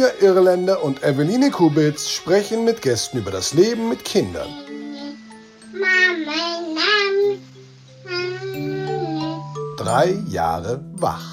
Julia Irländer und Eveline Kubitz sprechen mit Gästen über das Leben mit Kindern. 3 Jahre wach.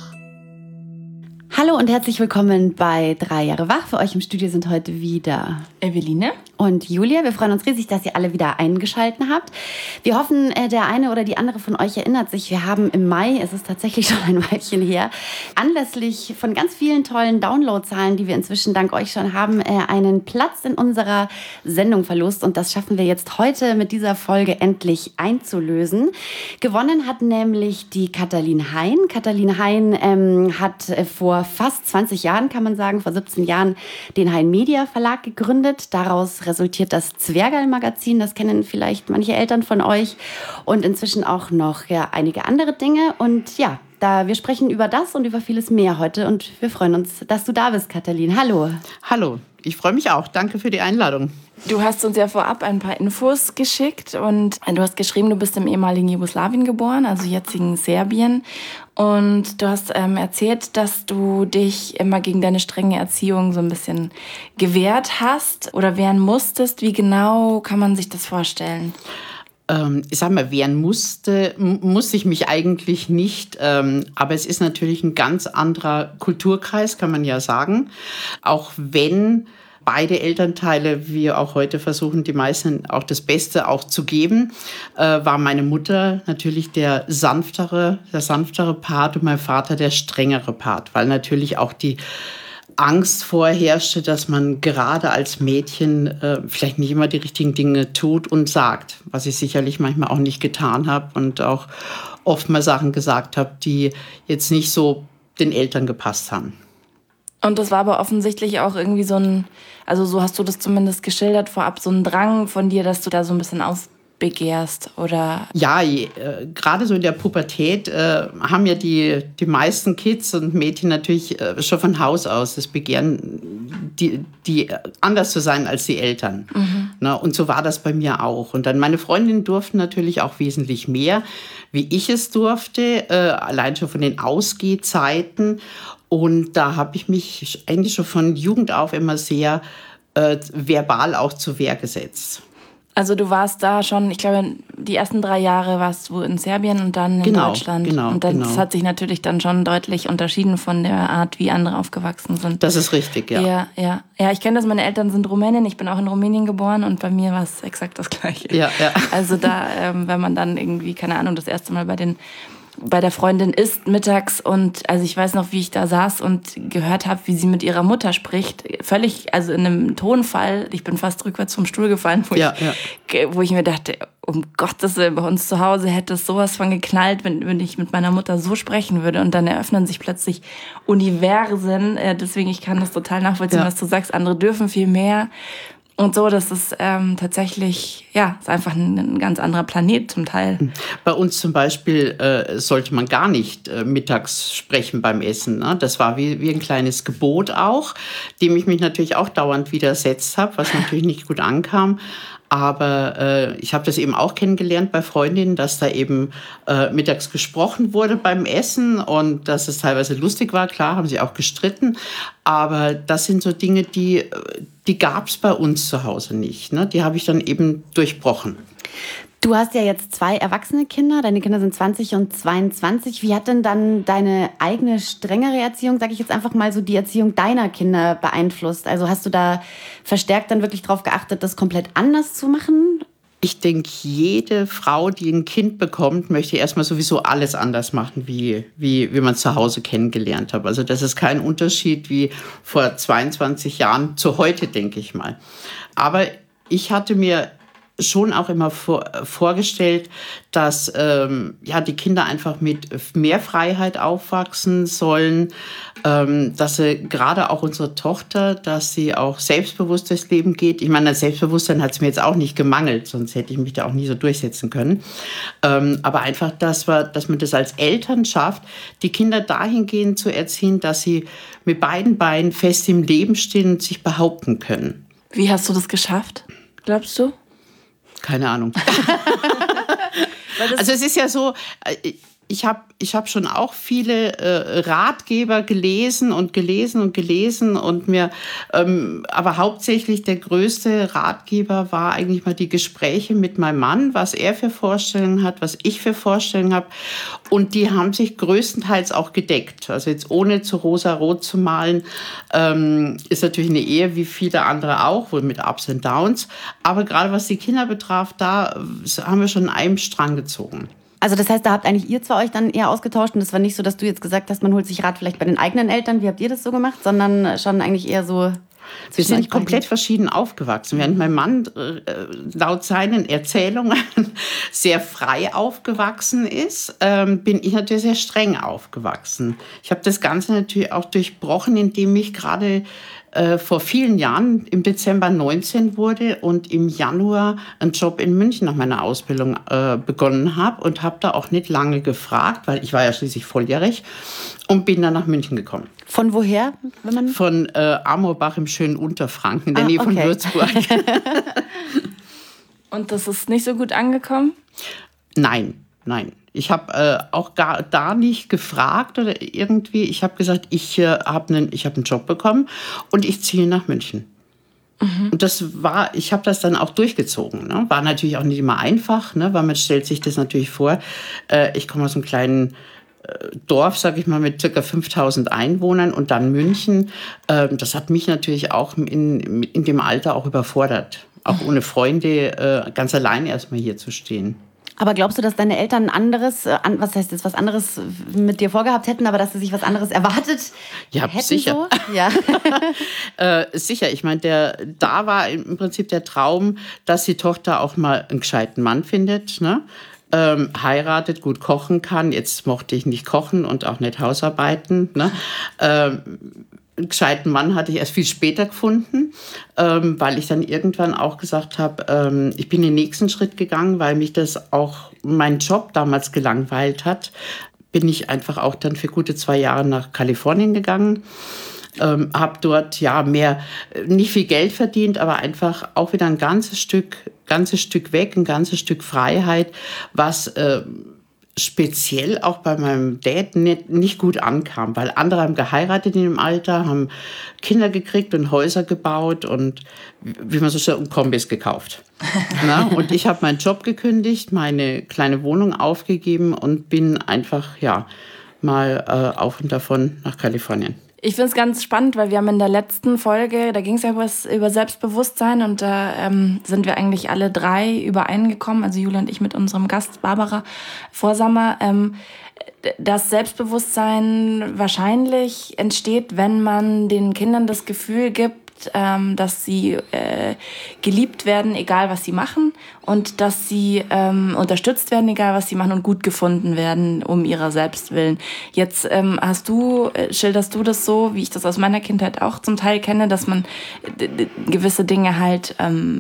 Hallo und herzlich willkommen bei 3 Jahre wach. Für euch im Studio sind heute wieder Eveline und Julia. Wir freuen uns riesig, dass ihr alle wieder eingeschaltet habt. Wir hoffen, der eine oder die andere von euch erinnert sich. Wir haben im Mai, es ist tatsächlich schon ein Weilchen her, anlässlich von ganz vielen tollen Downloadzahlen, die wir inzwischen dank euch schon haben, einen Platz in unserer Sendung verlost. Und das schaffen wir jetzt heute mit dieser Folge endlich einzulösen. Gewonnen hat nämlich die Katalin Hein. Katalin Hein hat vor fast 20 Jahren, kann man sagen, vor 17 Jahren den Hein Media Verlag gegründet. Daraus resultiert das Zwergerl-Magazin. Das kennen vielleicht manche Eltern von euch. Und inzwischen auch noch einige andere Dinge. Und ja, wir sprechen über das und über vieles mehr heute. Und wir freuen uns, dass du da bist, Katalin. Hallo. Hallo, ich freue mich auch. Danke für die Einladung. Du hast uns ja vorab ein paar Infos geschickt und du hast geschrieben, du bist im ehemaligen Jugoslawien geboren, also jetzigen Serbien. Und du hast erzählt, dass du dich immer gegen deine strenge Erziehung so ein bisschen gewehrt hast oder wehren musstest. Wie genau kann man sich das vorstellen? Ich sag mal, wehren musste ich mich eigentlich nicht. Aber es ist natürlich ein ganz anderer Kulturkreis, kann man ja sagen. Auch wenn beide Elternteile, wir auch heute versuchen, die meisten auch das Beste auch zu geben, war meine Mutter natürlich der sanftere Part und mein Vater der strengere Part, weil natürlich auch die Angst vorherrschte, dass man gerade als Mädchen vielleicht nicht immer die richtigen Dinge tut und sagt, was ich sicherlich manchmal auch nicht getan habe und auch oft mal Sachen gesagt habe, die jetzt nicht so den Eltern gepasst haben. Und das war aber offensichtlich auch irgendwie so ein, also so hast du das zumindest geschildert vorab, so ein Drang von dir, dass du da so ein bisschen aufbegehrst, oder? Ja, gerade so in der Pubertät haben ja die meisten Kids und Mädchen natürlich schon von Haus aus das Begehren, die anders zu sein als die Eltern. Mhm. Na, und so war das bei mir auch. Und dann meine Freundinnen durften natürlich auch wesentlich mehr, wie ich es durfte, allein schon von den Ausgehzeiten. Und da habe ich mich eigentlich schon von Jugend auf immer sehr verbal auch zur Wehr gesetzt. Also du warst da schon, ich glaube, die ersten 3 Jahre warst du in Serbien und dann in Deutschland. Genau. Das hat sich natürlich dann schon deutlich unterschieden von der Art, wie andere aufgewachsen sind. Das ist richtig, ja. Ja, ich kenne das, meine Eltern sind Rumänin, ich bin auch in Rumänien geboren und bei mir war es exakt das Gleiche. Ja. Also da, wenn man dann irgendwie, keine Ahnung, das erste Mal bei der Freundin isst mittags und also ich weiß noch, wie ich da saß und gehört habe, wie sie mit ihrer Mutter spricht. Völlig, also in einem Tonfall, ich bin fast rückwärts vom Stuhl gefallen, wo ich mir dachte, um Gottes Willen, bei uns zu Hause hätte es sowas von geknallt, wenn ich mit meiner Mutter so sprechen würde. Und dann eröffnen sich plötzlich Universen. Deswegen, ich kann das total nachvollziehen, was du sagst. Andere dürfen viel mehr. Und so, das ist tatsächlich, ist einfach ein ganz anderer Planet zum Teil. Bei uns zum Beispiel sollte man gar nicht mittags sprechen beim Essen. Ne? Das war wie ein kleines Gebot auch, dem ich mich natürlich auch dauernd widersetzt habe, was natürlich nicht gut ankam. Aber ich habe das eben auch kennengelernt bei Freundinnen, dass da eben mittags gesprochen wurde beim Essen und dass es teilweise lustig war. Klar, haben sie auch gestritten. Aber das sind so Dinge, die gab es bei uns zu Hause nicht. Ne? Die habe ich dann eben durchbrochen. Du hast ja jetzt 2 erwachsene Kinder, deine Kinder sind 20 und 22. Wie hat denn dann deine eigene strengere Erziehung, sage ich jetzt einfach mal so, die Erziehung deiner Kinder beeinflusst? Also hast du da verstärkt dann wirklich darauf geachtet, das komplett anders zu machen? Ich denke, jede Frau, die ein Kind bekommt, möchte erstmal sowieso alles anders machen, wie man es zu Hause kennengelernt hat. Also das ist kein Unterschied wie vor 22 Jahren zu heute, denke ich mal. Aber ich hatte mir schon auch immer vorgestellt, dass die Kinder einfach mit mehr Freiheit aufwachsen sollen, dass sie gerade auch unsere Tochter, dass sie auch selbstbewusst durchs Leben geht. Ich meine, das Selbstbewusstsein hat es mir jetzt auch nicht gemangelt, sonst hätte ich mich da auch nie so durchsetzen können. Aber einfach, dass man das als Eltern schafft, die Kinder dahingehend zu erziehen, dass sie mit beiden Beinen fest im Leben stehen und sich behaupten können. Wie hast du das geschafft, glaubst du? Keine Ahnung. Also es ist ja so, Ich hab schon auch viele Ratgeber gelesen und mir, aber hauptsächlich der größte Ratgeber war eigentlich mal die Gespräche mit meinem Mann, was er für Vorstellungen hat, was ich für Vorstellungen habe. Und die haben sich größtenteils auch gedeckt. Also jetzt ohne zu rosarot zu malen, ist natürlich eine Ehe wie viele andere auch, wohl mit Ups und Downs. Aber gerade was die Kinder betraf, da haben wir schon an einem Strang gezogen. Also das heißt, da habt eigentlich ihr zwei euch dann eher ausgetauscht und es war nicht so, dass du jetzt gesagt hast, man holt sich Rat vielleicht bei den eigenen Eltern, wie habt ihr das so gemacht, sondern schon eigentlich eher so... Wir sind komplett verschieden aufgewachsen. Während mein Mann laut seinen Erzählungen sehr frei aufgewachsen ist, bin ich natürlich sehr streng aufgewachsen. Ich habe das Ganze natürlich auch durchbrochen, indem ich gerade vor vielen Jahren im Dezember 19 wurde und im Januar einen Job in München nach meiner Ausbildung begonnen habe und habe da auch nicht lange gefragt, weil ich war ja schließlich volljährig und bin dann nach München gekommen. Von woher? Von Amorbach im schönen Unterfranken, in der Nähe von Würzburg. Und das ist nicht so gut angekommen? Nein. Ich habe auch da nicht gefragt oder irgendwie. Ich habe gesagt, ich habe einen Job bekommen und ich ziehe nach München. Mhm. Und ich habe das dann auch durchgezogen. Ne? War natürlich auch nicht immer einfach, ne? Weil man stellt sich das natürlich vor. Ich komme aus einem kleinen Dorf, sage ich mal, mit ca. 5000 Einwohnern und dann München. Das hat mich natürlich auch in dem Alter auch überfordert. Auch ohne Freunde, ganz allein erstmal hier zu stehen. Aber glaubst du, dass deine Eltern was anderes mit dir vorgehabt hätten, aber dass sie sich was anderes erwartet hätten? Sicher. So? Ja, sicher. Ich meine, da war im Prinzip der Traum, dass die Tochter auch mal einen gescheiten Mann findet, ne? Heiratet, gut kochen kann. Jetzt mochte ich nicht kochen und auch nicht Hausarbeiten. Ne? Einen gescheiten Mann hatte ich erst viel später gefunden, weil ich dann irgendwann auch gesagt habe, ich bin den nächsten Schritt gegangen, weil mich das auch mein Job damals gelangweilt hat. Bin ich einfach auch dann für gute 2 Jahre nach Kalifornien gegangen. Habe dort nicht viel Geld verdient, aber einfach auch wieder ein ganzes Stück weg, ein ganzes Stück Freiheit, was speziell auch bei meinem Dad nicht gut ankam, weil andere haben geheiratet in dem Alter, haben Kinder gekriegt und Häuser gebaut und, wie man so schön, Kombis gekauft. Na, und ich habe meinen Job gekündigt, meine kleine Wohnung aufgegeben und bin einfach mal auf und davon nach Kalifornien. Ich finde es ganz spannend, weil wir haben in der letzten Folge, da ging es ja über Selbstbewusstsein und da sind wir eigentlich alle 3 übereingekommen, also Julia und ich mit unserem Gast Barbara Vorsamer, dass Selbstbewusstsein wahrscheinlich entsteht, wenn man den Kindern das Gefühl gibt, dass sie geliebt werden, egal was sie machen, und dass sie unterstützt werden, egal was sie machen, und gut gefunden werden, um ihrer selbst willen. Jetzt schilderst du das so, wie ich das aus meiner Kindheit auch zum Teil kenne, dass man gewisse Dinge halt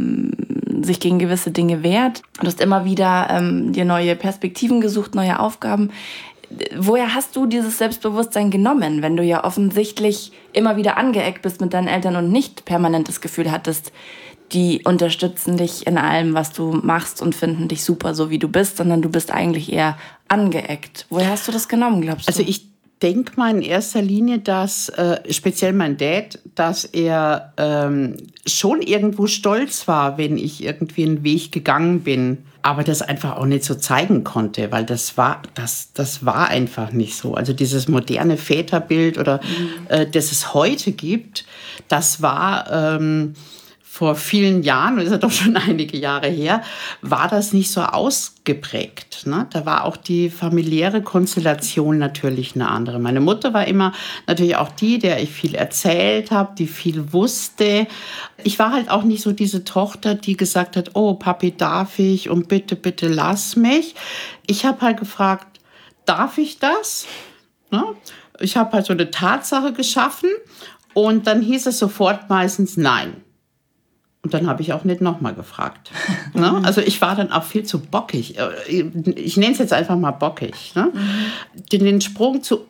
sich gegen gewisse Dinge wehrt. Du hast immer wieder dir neue Perspektiven gesucht, neue Aufgaben. Woher hast du dieses Selbstbewusstsein genommen, wenn du ja offensichtlich immer wieder angeeckt bist mit deinen Eltern und nicht permanent das Gefühl hattest, die unterstützen dich in allem, was du machst und finden dich super, so wie du bist, sondern du bist eigentlich eher angeeckt. Woher hast du das genommen, glaubst du? Also ich denke mal in erster Linie, dass speziell mein Dad, dass er schon irgendwo stolz war, wenn ich irgendwie einen Weg gegangen bin, aber das einfach auch nicht so zeigen konnte, weil das war einfach nicht so. Also dieses moderne Väterbild oder das es heute gibt, das war vor vielen Jahren, das ist ja doch schon einige Jahre her, war das nicht so ausgeprägt. Ne? Da war auch die familiäre Konstellation natürlich eine andere. Meine Mutter war immer natürlich auch die, der ich viel erzählt habe, die viel wusste. Ich war halt auch nicht so diese Tochter, die gesagt hat, oh, Papi, darf ich? Und bitte, bitte lass mich. Ich habe halt gefragt, darf ich das? Ne? Ich habe halt so eine Tatsache geschaffen und dann hieß es sofort meistens nein. Und dann habe ich auch nicht nochmal gefragt. Ne? Also ich war dann auch viel zu bockig. Ich nenne es jetzt einfach mal bockig. Ne? Den Sprung zu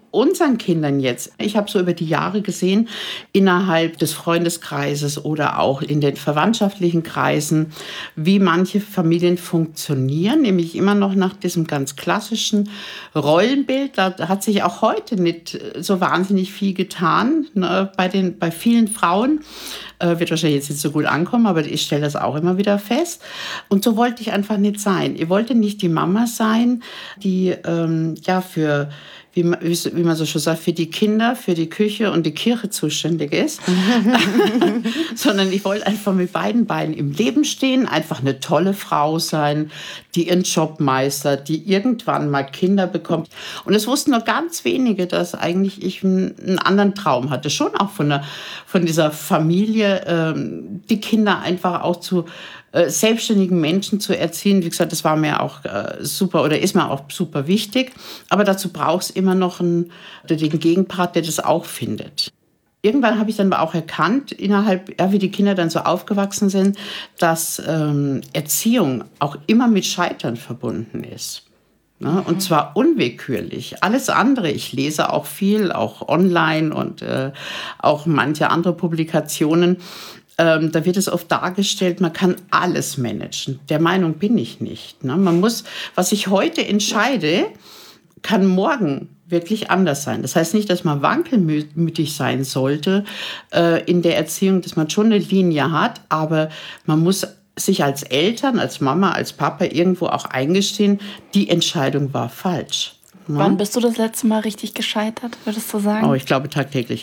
unseren Kindern jetzt, ich habe so über die Jahre gesehen, innerhalb des Freundeskreises oder auch in den verwandtschaftlichen Kreisen, wie manche Familien funktionieren, nämlich immer noch nach diesem ganz klassischen Rollenbild. Da hat sich auch heute nicht so wahnsinnig viel getan, ne, bei vielen Frauen. Wird wahrscheinlich jetzt nicht so gut ankommen, aber ich stelle das auch immer wieder fest. Und so wollte ich einfach nicht sein. Ich wollte nicht die Mama sein, die für, wie man so schon sagt, für die Kinder, für die Küche und die Kirche zuständig ist. Sondern ich wollte einfach mit beiden Beinen im Leben stehen, einfach eine tolle Frau sein, die ihren Job meistert, die irgendwann mal Kinder bekommt. Und es wussten nur ganz wenige, dass eigentlich ich einen anderen Traum hatte. Schon auch von dieser Familie, die Kinder einfach auch zu selbstständigen Menschen zu erziehen. Wie gesagt, das war mir auch super oder ist mir auch super wichtig. Aber dazu braucht es immer noch den Gegenpart, der das auch findet. Irgendwann habe ich dann auch erkannt, wie die Kinder dann so aufgewachsen sind, dass Erziehung auch immer mit Scheitern verbunden ist. Ne? Und zwar unwillkürlich. Alles andere, ich lese auch viel, auch online und auch manche andere Publikationen. Da wird es oft dargestellt, man kann alles managen. Der Meinung bin ich nicht. Ne? Man muss, was ich heute entscheide, kann morgen wirklich anders sein. Das heißt nicht, dass man wankelmütig sein sollte in der Erziehung, dass man schon eine Linie hat, aber man muss sich als Eltern, als Mama, als Papa irgendwo auch eingestehen, die Entscheidung war falsch. Ne? Wann bist du das letzte Mal richtig gescheitert, würdest du sagen? Oh, ich glaube tagtäglich.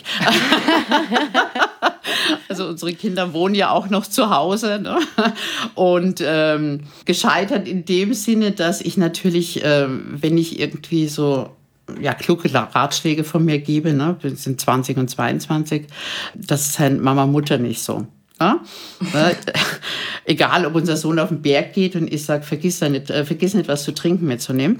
Also unsere Kinder wohnen ja auch noch zu Hause. Ne? Und gescheitert in dem Sinne, dass ich natürlich, wenn ich irgendwie so kluge Ratschläge von mir gebe, ne? Wir sind 20 und 22, das ist halt Mama, Mutter nicht so. Ja? Egal, ob unser Sohn auf den Berg geht und ich sage, vergiss nicht, was zu trinken mitzunehmen.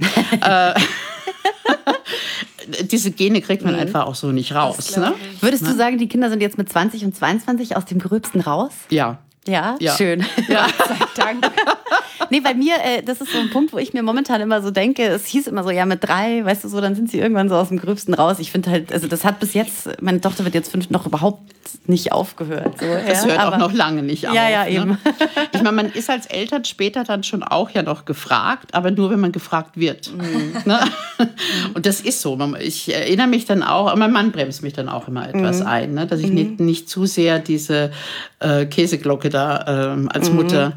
Diese Gene kriegt man einfach auch so nicht raus. Ne? Würdest du sagen, die Kinder sind jetzt mit 20 und 22 aus dem Gröbsten raus? Ja. Ja? Schön. Ja. Gott sei Dank. Nee, bei mir, das ist so ein Punkt, wo ich mir momentan immer so denke, es hieß immer so, ja, mit 3, weißt du so, dann sind sie irgendwann so aus dem Gröbsten raus. Ich finde halt, also das hat bis jetzt, meine Tochter wird jetzt 5, noch überhaupt nicht aufgehört. So, das hört auch noch lange nicht auf. Ja, eben. Ne? Ich meine, man ist als Eltern später dann schon auch ja noch gefragt, aber nur, wenn man gefragt wird. Ne? Und das ist so. Ich erinnere mich dann auch, mein Mann bremst mich dann auch immer etwas ein, ne? Dass ich nicht zu sehr diese Käseglocke da als Mutter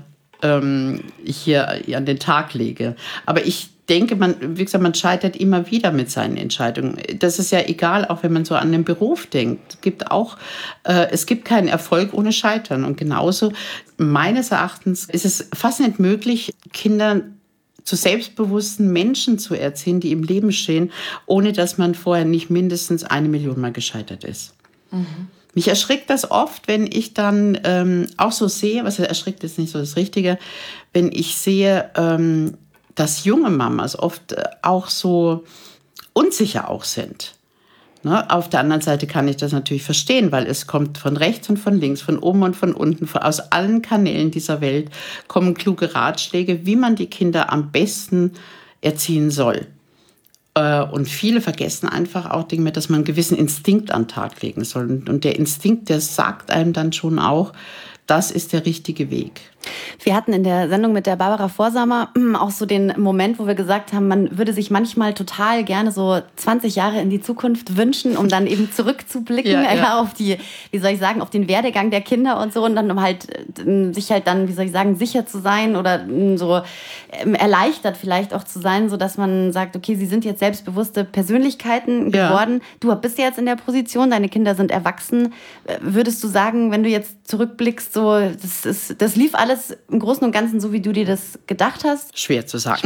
hier an den Tag lege. Aber ich denke, wie gesagt, man scheitert immer wieder mit seinen Entscheidungen. Das ist ja egal, auch wenn man so an den Beruf denkt. Es gibt keinen Erfolg ohne Scheitern. Und genauso, meines Erachtens, ist es fast nicht möglich, Kinder zu selbstbewussten Menschen zu erziehen, die im Leben stehen, ohne dass man vorher nicht mindestens 1 Million Mal gescheitert ist. Mhm. Mich erschrickt das oft, wenn ich dann auch so sehe, was erschrickt ist nicht so das Richtige, wenn ich sehe, dass junge Mamas oft auch so unsicher auch sind. Ne? Auf der anderen Seite kann ich das natürlich verstehen, weil es kommt von rechts und von links, von oben und von unten, aus allen Kanälen dieser Welt kommen kluge Ratschläge, wie man die Kinder am besten erziehen soll. Und viele vergessen einfach auch Dinge, dass man einen gewissen Instinkt an den Tag legen soll. Und der Instinkt, der sagt einem dann schon auch, das ist der richtige Weg. Wir hatten in der Sendung mit der Barbara Vorsamer auch so den Moment, wo wir gesagt haben, man würde sich manchmal total gerne so 20 Jahre in die Zukunft wünschen, um dann eben zurückzublicken auf die, wie soll ich sagen, auf den Werdegang der Kinder und so und dann halt sich halt dann, wie soll ich sagen, sicher zu sein oder so erleichtert vielleicht auch zu sein, so dass man sagt, okay, sie sind jetzt selbstbewusste Persönlichkeiten geworden. Du bist ja jetzt in der Position, deine Kinder sind erwachsen. Würdest du sagen, wenn du jetzt zurückblickst, so das lief alles im Großen und Ganzen so, wie du dir das gedacht hast? Schwer zu sagen.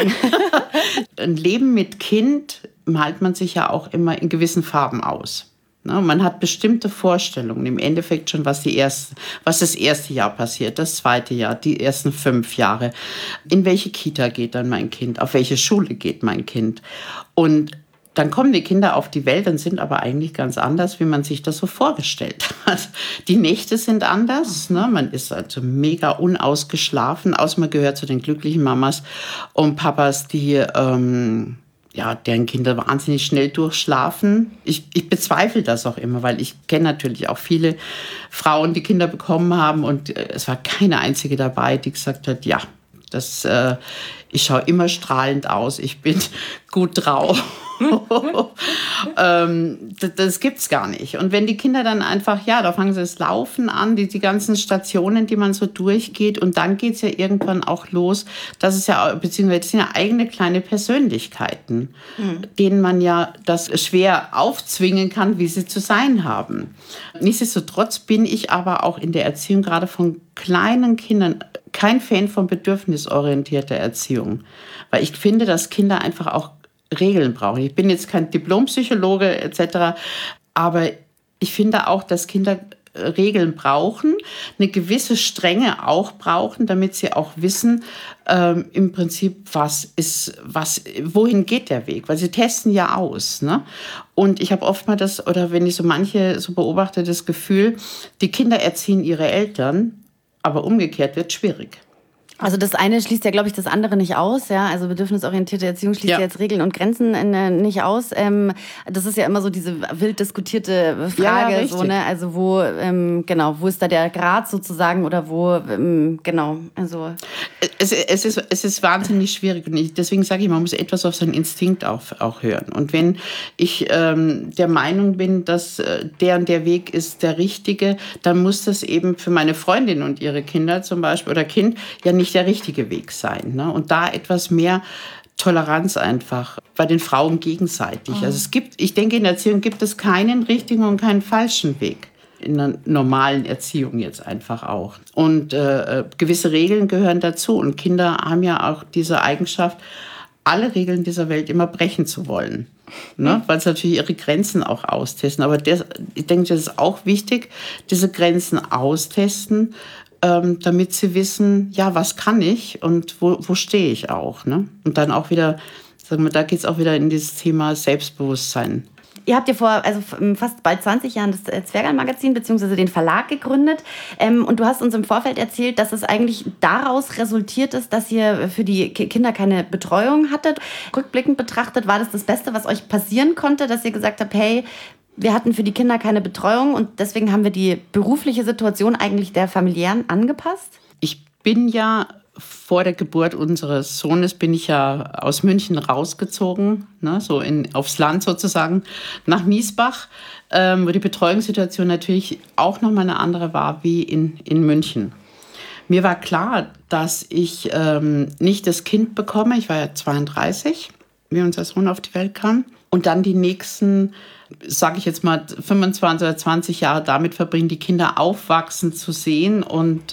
Ein Leben mit Kind malt man sich ja auch immer in gewissen Farben aus. Ne? Man hat bestimmte Vorstellungen, im Endeffekt schon, was das erste Jahr passiert, das zweite Jahr, die ersten 5 Jahre. In welche Kita geht dann mein Kind? Auf welche Schule geht mein Kind? Und dann kommen die Kinder auf die Welt und sind aber eigentlich ganz anders, wie man sich das so vorgestellt hat. Die Nächte sind anders, ne? Man ist also mega unausgeschlafen, außer man gehört zu den glücklichen Mamas und Papas, die deren Kinder wahnsinnig schnell durchschlafen. Ich bezweifle das auch immer, weil ich kenne natürlich auch viele Frauen, die Kinder bekommen haben und es war keine einzige dabei, die gesagt hat, ja, ich schaue immer strahlend aus, ich bin gut drauf. Das gibt's gar nicht. Und wenn die Kinder dann einfach, da fangen sie das Laufen an, die ganzen Stationen, die man so durchgeht, und dann geht's ja irgendwann auch los, das sind ja eigene kleine Persönlichkeiten, denen man ja das schwer aufzwingen kann, wie sie zu sein haben. Nichtsdestotrotz bin ich aber auch in der Erziehung gerade von kleinen Kindern kein Fan von bedürfnisorientierter Erziehung, weil ich finde, dass Kinder einfach auch Regeln brauchen. Ich bin jetzt kein Diplompsychologe etc., aber ich finde auch, dass Kinder Regeln brauchen, eine gewisse Strenge auch brauchen, damit sie auch wissen, im Prinzip, wohin geht der Weg? Weil sie testen ja aus. Ne? Und ich habe oft mal wenn ich so manche so beobachte, das Gefühl, die Kinder erziehen ihre Eltern, aber umgekehrt wird schwierig. Also das eine schließt ja, glaube ich, das andere nicht aus. Ja? Also bedürfnisorientierte Erziehung schließt ja jetzt Regeln und Grenzen nicht aus. Das ist ja immer so diese wild diskutierte Frage. Ja, so, ne? Also wo ist da der Grad sozusagen oder wo, genau. Also es ist wahnsinnig schwierig. Und deswegen sage ich, man muss etwas auf seinen Instinkt auch hören. Und wenn ich der Meinung bin, dass der und der Weg ist der richtige, dann muss das eben für meine Freundin und ihre Kinder zum Beispiel oder Kind ja nicht der richtige Weg sein. Ne? Und da etwas mehr Toleranz einfach bei den Frauen gegenseitig. Also ich denke, in der Erziehung gibt es keinen richtigen und keinen falschen Weg. In einer normalen Erziehung jetzt einfach auch. Und gewisse Regeln gehören dazu. Und Kinder haben ja auch diese Eigenschaft, alle Regeln dieser Welt immer brechen zu wollen. Ne? Weil sie natürlich ihre Grenzen auch austesten. Aber ich denke, das ist auch wichtig, diese Grenzen austesten, damit sie wissen, ja, was kann ich und wo stehe ich auch. Ne? Und dann auch wieder, sagen wir, da geht es auch wieder in dieses Thema Selbstbewusstsein. Ihr habt ja vor fast bald 20 Jahren das Zwergal-Magazin bzw. den Verlag gegründet. Und du hast uns im Vorfeld erzählt, dass es eigentlich daraus resultiert ist, dass ihr für die Kinder keine Betreuung hattet. Rückblickend betrachtet, war das Beste, was euch passieren konnte, dass ihr gesagt habt, hey, wir hatten für die Kinder keine Betreuung und deswegen haben wir die berufliche Situation eigentlich der familiären angepasst? Ich bin ja vor der Geburt unseres Sohnes aus München rausgezogen, ne, aufs Land sozusagen, nach Miesbach, wo die Betreuungssituation natürlich auch nochmal eine andere war wie in München. Mir war klar, dass ich nicht das Kind bekomme. Ich war ja 32, wie unser Sohn auf die Welt kam. Und dann die nächsten, sage ich jetzt mal, 25 oder 20 Jahre damit verbringen, die Kinder aufwachsen zu sehen und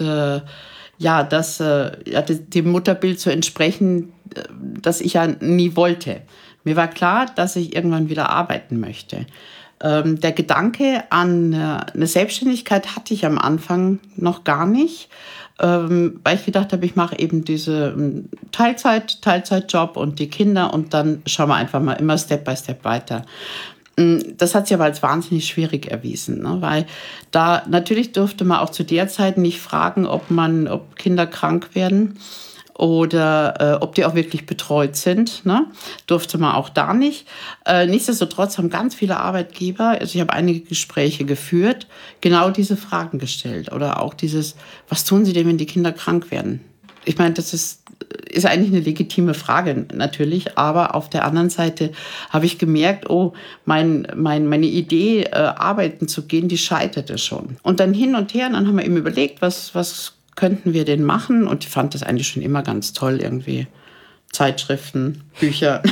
dem Mutterbild zu entsprechen, das ich ja nie wollte. Mir war klar, dass ich irgendwann wieder arbeiten möchte. Der Gedanke an eine Selbstständigkeit hatte ich am Anfang noch gar nicht, weil ich gedacht habe, ich mache eben diese Teilzeitjob und die Kinder und dann schauen wir einfach mal immer Step by Step weiter. Das hat sich aber als wahnsinnig schwierig erwiesen, ne? Weil da natürlich durfte man auch zu der Zeit nicht fragen, ob Kinder krank werden oder ob die auch wirklich betreut sind, ne? Durfte man auch da nicht. Nichtsdestotrotz haben ganz viele Arbeitgeber, also ich habe einige Gespräche geführt, genau diese Fragen gestellt oder auch dieses, was tun sie denn, wenn die Kinder krank werden? Ich meine, das ist eigentlich eine legitime Frage natürlich, aber auf der anderen Seite habe ich gemerkt, meine Idee, arbeiten zu gehen, die scheiterte schon. Und dann hin und her, dann haben wir eben überlegt, was könnten wir denn machen? Und ich fand das eigentlich schon immer ganz toll, irgendwie Zeitschriften, Bücher.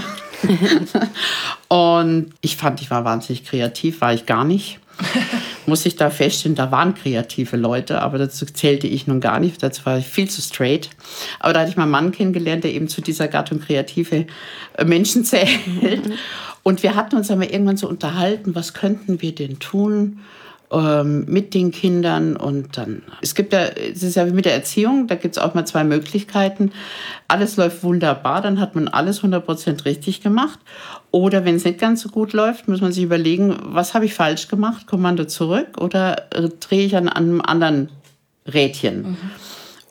Und ich war wahnsinnig kreativ, war ich gar nicht. Muss ich da feststellen, da waren kreative Leute, aber dazu zählte ich nun gar nicht, dazu war ich viel zu straight. Aber da hatte ich mal einen Mann kennengelernt, der eben zu dieser Gattung kreative Menschen zählt. Und wir hatten uns aber irgendwann so unterhalten, was könnten wir denn tun mit den Kindern? Und dann, es ist ja wie mit der Erziehung, da gibt es auch mal 2 Möglichkeiten. Alles läuft wunderbar, dann hat man alles 100% richtig gemacht. Oder wenn es nicht ganz so gut läuft, muss man sich überlegen, was habe ich falsch gemacht? Kommando zurück oder drehe ich an einem anderen Rädchen?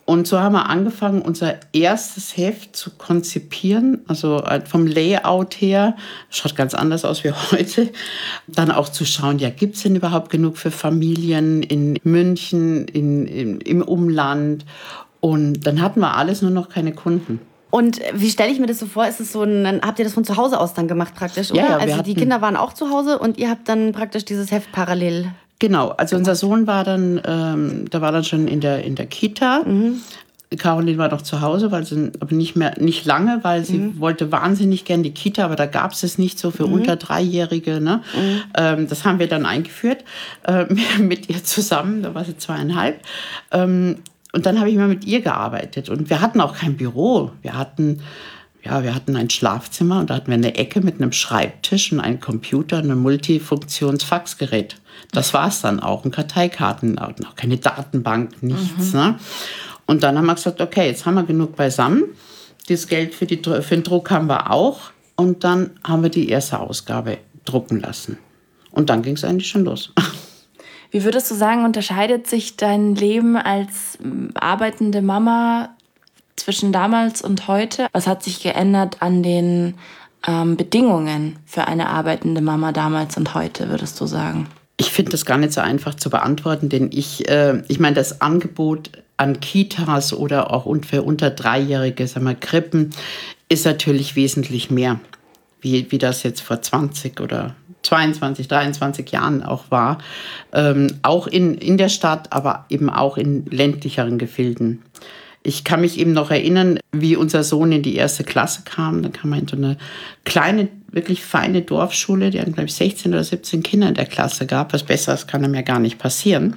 Und so haben wir angefangen, unser erstes Heft zu konzipieren, also vom Layout her, schaut ganz anders aus wie heute. Dann auch zu schauen, ja, gibt es denn überhaupt genug für Familien in München, im Umland? Und dann hatten wir alles, nur noch keine Kunden. Und wie stelle ich mir das so vor? Ist es so dann habt ihr das von zu Hause aus dann gemacht praktisch, oder? Ja, also die Kinder waren auch zu Hause und ihr habt dann praktisch dieses Heft parallel. Genau, also unser Sohn war dann, der war dann schon in der Kita. Caroline war noch zu Hause, aber nicht lange, weil sie wollte wahnsinnig gern die Kita, aber da gab es nicht so für unter 3-Jährige. Ne? Das haben wir dann eingeführt mit ihr zusammen, da war sie 2,5. Und dann habe ich mal mit ihr gearbeitet. Und wir hatten auch kein Büro. Wir hatten ein Schlafzimmer und da hatten wir eine Ecke mit einem Schreibtisch und einen Computer und ein Multifunktions-Faxgerät. Das war es dann auch. Und Karteikarten, auch keine Datenbank, nichts. Ne? Und dann haben wir gesagt, okay, jetzt haben wir genug beisammen. Das Geld für den Druck haben wir auch. Und dann haben wir die erste Ausgabe drucken lassen. Und dann ging es eigentlich schon los. Wie würdest du sagen, unterscheidet sich dein Leben als arbeitende Mama zwischen damals und heute? Was hat sich geändert an den Bedingungen für eine arbeitende Mama damals und heute, würdest du sagen? Ich finde das gar nicht so einfach zu beantworten, denn ich meine, das Angebot an Kitas oder auch für unter 3-Jährige, sagen wir, Krippen, ist natürlich wesentlich mehr, wie das jetzt vor 20 oder 22, 23 Jahren auch war. Auch in der Stadt, aber eben auch in ländlicheren Gefilden. Ich kann mich eben noch erinnern, wie unser Sohn in die 1. Klasse kam. Da kam er in so eine kleine, wirklich feine Dorfschule. Die hatten, glaube ich, 16 oder 17 Kinder in der Klasse gab. Was Besseres kann einem ja gar nicht passieren.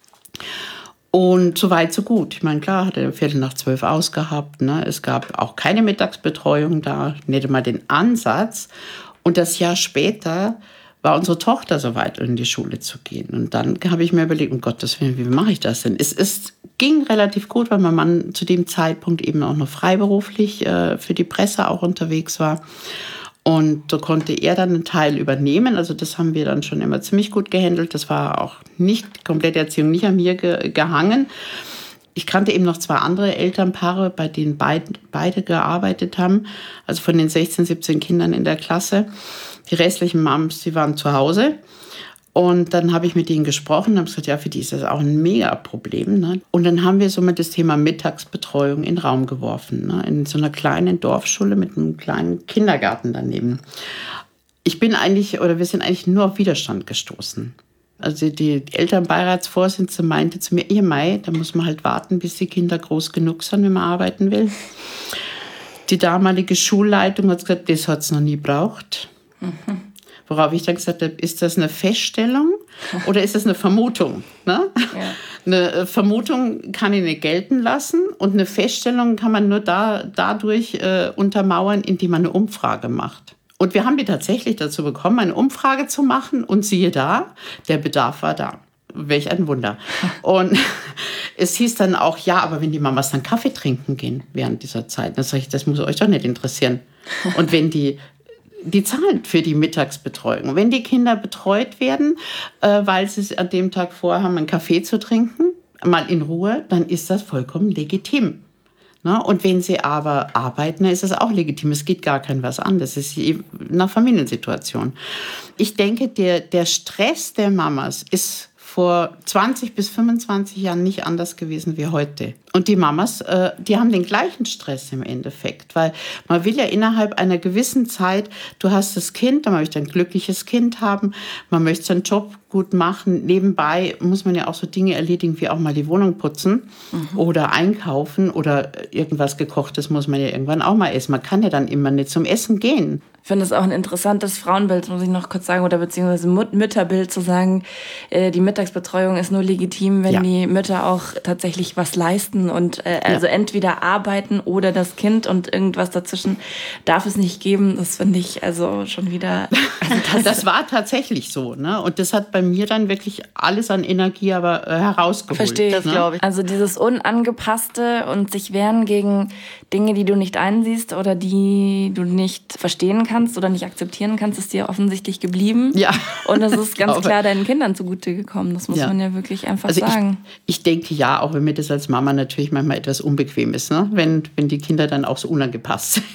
Und so weit, so gut. Ich meine, klar, hat er 11:45 ausgehabt. Ne? Es gab auch keine Mittagsbetreuung da, nicht mal den Ansatz. Und das Jahr später war unsere Tochter so weit, in die Schule zu gehen. Und dann habe ich mir überlegt, um Gottes Willen, wie mache ich das denn? Es ging relativ gut, weil mein Mann zu dem Zeitpunkt eben auch noch freiberuflich für die Presse auch unterwegs war. Und so konnte er dann einen Teil übernehmen. Also das haben wir dann schon immer ziemlich gut gehandelt. Das war auch nicht, komplette Erziehung nicht an mir gehangen. Ich kannte eben noch 2 andere Elternpaare, bei denen beide gearbeitet haben. Also von den 16, 17 Kindern in der Klasse. Die restlichen Moms, die waren zu Hause. Und dann habe ich mit denen gesprochen und habe gesagt, ja, für die ist das auch ein Mega-Problem. Ne? Und dann haben wir somit das Thema Mittagsbetreuung in den Raum geworfen. Ne? In so einer kleinen Dorfschule mit einem kleinen Kindergarten daneben. Wir sind eigentlich nur auf Widerstand gestoßen. Also die Elternbeiratsvorsitzende meinte zu mir, ihr Mai, da muss man halt warten, bis die Kinder groß genug sind, wenn man arbeiten will. Die damalige Schulleitung hat gesagt, das hat es noch nie gebraucht. Worauf ich dann gesagt habe, ist das eine Feststellung oder ist das eine Vermutung? Ne? Ja. Eine Vermutung kann ich nicht gelten lassen und eine Feststellung kann man nur dadurch untermauern, indem man eine Umfrage macht. Und wir haben die tatsächlich dazu bekommen, eine Umfrage zu machen und siehe da, der Bedarf war da. Welch ein Wunder. Und es hieß dann auch, ja, aber wenn die Mamas dann Kaffee trinken gehen während dieser Zeit, dann sage ich, das muss euch doch nicht interessieren. Und wenn die zahlen für die Mittagsbetreuung. Wenn die Kinder betreut werden, weil sie an dem Tag vorhaben, einen Kaffee zu trinken, mal in Ruhe, dann ist das vollkommen legitim. Na, und wenn sie aber arbeiten, dann ist das auch legitim. Es geht gar kein was an. Das ist nach Familiensituation. Ich denke, der Stress der Mamas ist vor 20 bis 25 Jahren nicht anders gewesen wie heute. Und die Mamas, die haben den gleichen Stress im Endeffekt, weil man will ja innerhalb einer gewissen Zeit, du hast das Kind, dann möchte ein glückliches Kind haben, man möchte seinen Job gut machen. Nebenbei muss man ja auch so Dinge erledigen, wie auch mal die Wohnung putzen oder einkaufen oder irgendwas Gekochtes muss man ja irgendwann auch mal essen. Man kann ja dann immer nicht zum Essen gehen. Ich finde es auch ein interessantes Frauenbild, muss ich noch kurz sagen, oder beziehungsweise Mütterbild zu sagen, die Mittagsbetreuung ist nur legitim, wenn die Mütter auch tatsächlich was leisten und also entweder arbeiten oder das Kind und irgendwas dazwischen darf es nicht geben. Das finde ich also schon wieder... Also das war tatsächlich so, ne? Und das hat bei mir dann wirklich alles an Energie aber herausgeholt. Verstehe das, ne? Glaube ich. Also dieses Unangepasste und sich wehren gegen Dinge, die du nicht einsiehst oder die du nicht verstehen kannst oder nicht akzeptieren kannst, ist dir offensichtlich geblieben. Ja. Und das ist ganz klar deinen Kindern zugute gekommen. Das muss man ja wirklich einfach sagen. Ich denke ja, auch wenn mir das als Mama natürlich natürlich manchmal etwas unbequem ist, ne? Wenn die Kinder dann auch so unangepasst sind.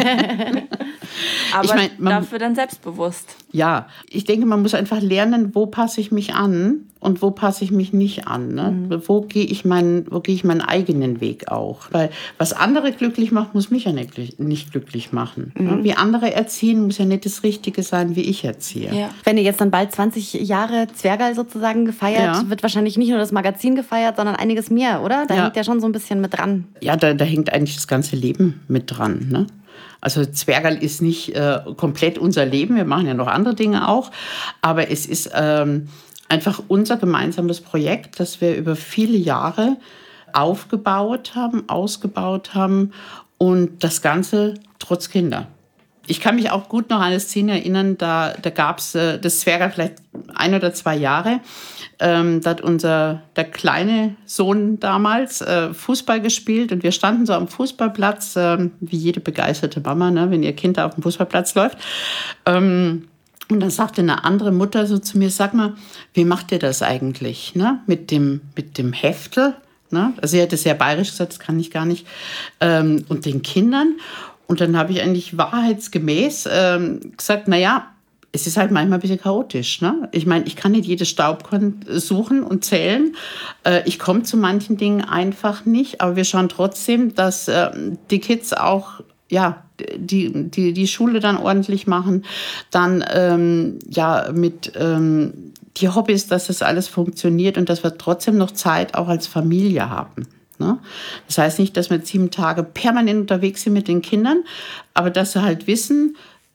Aber dafür dann selbstbewusst. Ja, ich denke, man muss einfach lernen, wo passe ich mich an und wo passe ich mich nicht an. Ne? Wo gehe ich meinen eigenen Weg auch. Weil was andere glücklich macht, muss mich ja nicht glücklich machen. Ne? Wie andere erziehen, muss ja nicht das Richtige sein, wie ich erziehe. Ja. Wenn ihr jetzt dann bald 20 Jahre Zwergal sozusagen gefeiert, wird wahrscheinlich nicht nur das Magazin gefeiert, sondern einiges mehr, oder? Da hängt ja schon so ein bisschen mit dran. Ja, da hängt eigentlich das ganze Leben mit dran, ne? Also Zwergal ist nicht komplett unser Leben, wir machen ja noch andere Dinge auch, aber es ist einfach unser gemeinsames Projekt, das wir über viele Jahre ausgebaut haben und das Ganze trotz Kinder. Ich kann mich auch gut noch an eine Szene erinnern, da gab es das Zwergal vielleicht 1 oder 2 Jahre. Da hat der kleine Sohn damals Fußball gespielt und wir standen so am Fußballplatz, wie jede begeisterte Mama, ne, wenn ihr Kind da auf dem Fußballplatz läuft. Und dann sagte eine andere Mutter so zu mir, sag mal, wie macht ihr das eigentlich, ne, mit dem Heftel? Ne? Also sie hat das sehr bayerisch gesagt, das kann ich gar nicht. Und den Kindern. Und dann habe ich eigentlich wahrheitsgemäß gesagt, naja, es ist halt manchmal ein bisschen chaotisch. Ne? Ich meine, ich kann nicht jedes Staubkorn suchen und zählen. Ich komme zu manchen Dingen einfach nicht. Aber wir schauen trotzdem, dass die Kids auch die Schule dann ordentlich machen. Dann mit die Hobbys, dass das alles funktioniert und dass wir trotzdem noch Zeit auch als Familie haben. Ne? Das heißt nicht, dass wir 7 Tage permanent unterwegs sind mit den Kindern, aber dass sie halt wissen,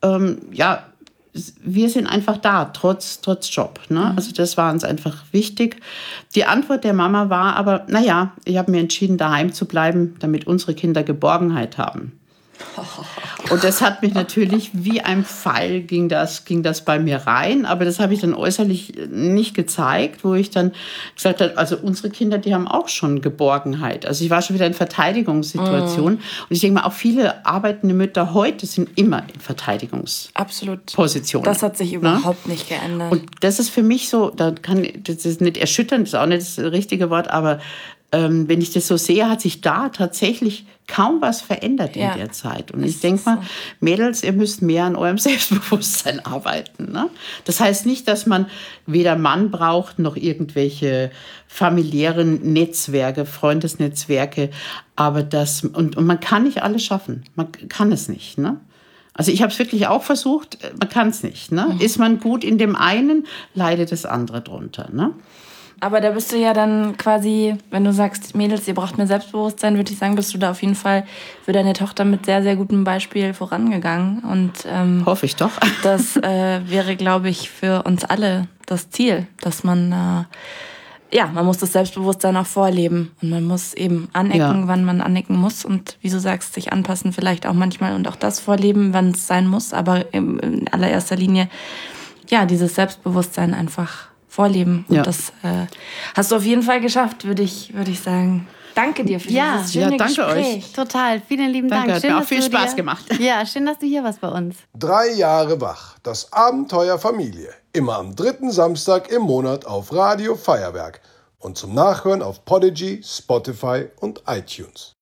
wir sind einfach da, trotz Job. Ne? Also das war uns einfach wichtig. Die Antwort der Mama war aber, ich habe mir entschieden, daheim zu bleiben, damit unsere Kinder Geborgenheit haben. Und das hat mich natürlich wie ein Pfeil ging das bei mir rein, aber das habe ich dann äußerlich nicht gezeigt, wo ich dann gesagt habe, also unsere Kinder, die haben auch schon Geborgenheit. Also ich war schon wieder in Verteidigungssituation und ich denke mal, auch viele arbeitende Mütter heute sind immer in Verteidigungspositionen. Das hat sich überhaupt nicht geändert. Und das ist für mich so, das ist nicht erschütternd, das ist auch nicht das richtige Wort, aber wenn ich das so sehe, hat sich da tatsächlich kaum was verändert in der Zeit. Und ich denke mal, Mädels, ihr müsst mehr an eurem Selbstbewusstsein arbeiten. Ne? Das heißt nicht, dass man weder Mann braucht, noch irgendwelche familiären Netzwerke, Freundesnetzwerke. Aber und man kann nicht alles schaffen. Man kann es nicht. Ne? Also ich habe es wirklich auch versucht, man kann es nicht. Ne? Ist man gut in dem einen, leidet das andere drunter. Ne? Aber da bist du ja dann quasi, wenn du sagst, Mädels, ihr braucht mehr Selbstbewusstsein, würde ich sagen, bist du da auf jeden Fall für deine Tochter mit sehr, sehr gutem Beispiel vorangegangen. Und hoffe ich doch. Das wäre, glaube ich, für uns alle das Ziel, dass man, man muss das Selbstbewusstsein auch vorleben. Und man muss eben anecken, wann man anecken muss. Und wie du sagst, sich anpassen vielleicht auch manchmal und auch das vorleben, wann es sein muss. Aber in allererster Linie, dieses Selbstbewusstsein einfach vorleben. Und das hast du auf jeden Fall geschafft, würde ich sagen. Danke dir für dieses schöne danke Gespräch. Euch. Total. Vielen lieben Dank. Hat mir auch viel Spaß gemacht. Ja, schön, dass du hier warst bei uns. 3 Jahre wach. Das Abenteuer Familie. Immer am 3. Samstag im Monat auf Radio Feuerwerk. Und zum Nachhören auf Podigy, Spotify und iTunes.